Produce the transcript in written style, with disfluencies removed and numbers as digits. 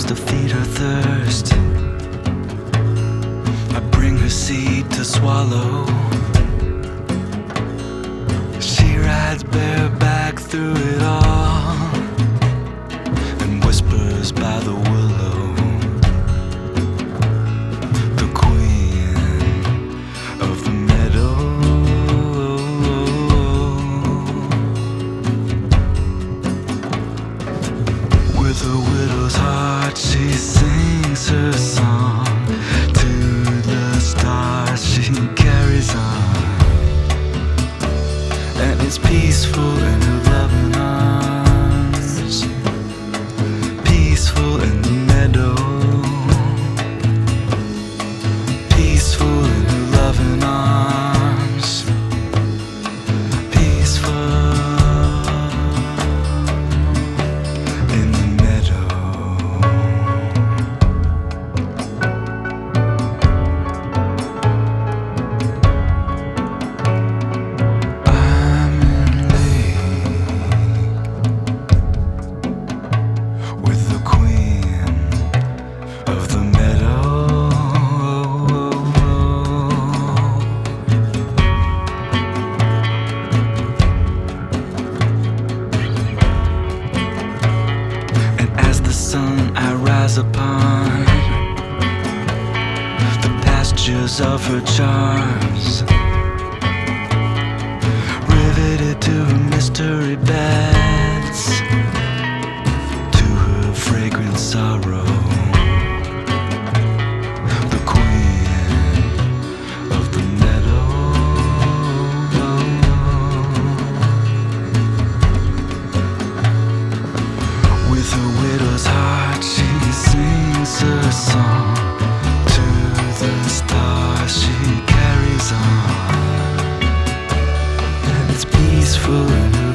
to feed her thirst. I bring her seed to swallow. She rides bareback through it all and whispers by the willow. The queen of the meadow. With a widow's heart she sings her song. To the stars she carries on. And it's peaceful in her loving arms. Peaceful in the meadow. Peaceful in her loving arms. Peaceful in the meadow. I'm in league with the queen of the meadow. And as the sun I rise upon the pastures of her charms, riveted to her mystery beds, to her fragrant sorrow. The queen of the meadow. With a widow's heart she sings her song. To the stars she carries on. And it's peaceful in her